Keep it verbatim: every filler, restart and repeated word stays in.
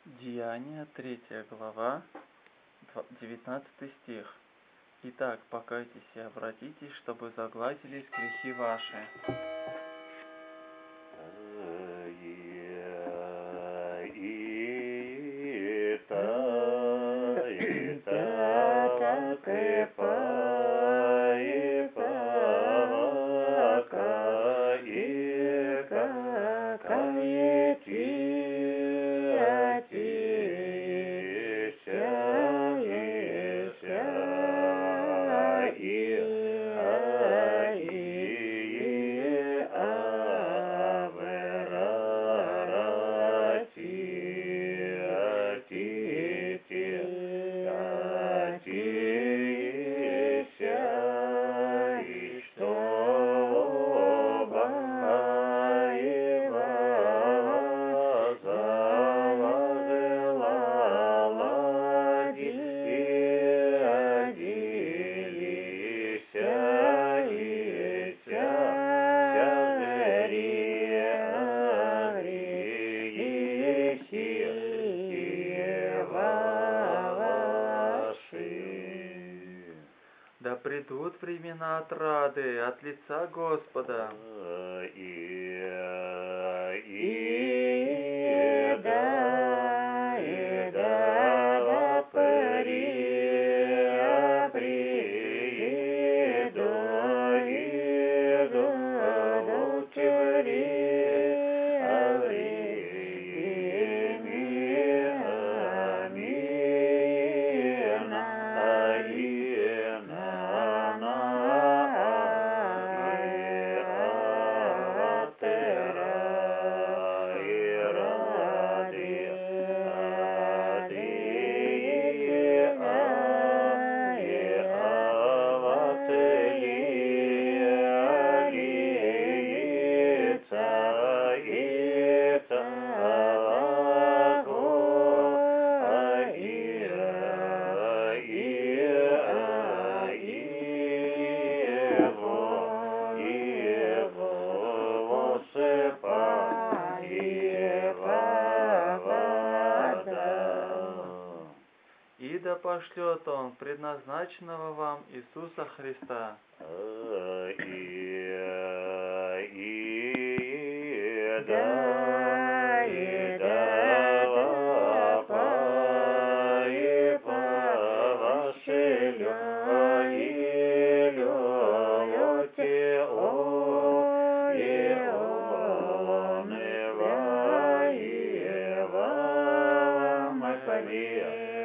Деяния, третья глава, девятнадцатый стих. Итак, покайтесь и обратитесь, чтобы загладились грехи ваши. Да придут времена отрады от лица Господа. И, и, да, и, да, при, приду, иду, лучи, И да пошлет Он предназначенного вам Иисуса Христа. И, и, да, и, да, и, пошлет, и, любите, о, и, он, и, вам, и, вам,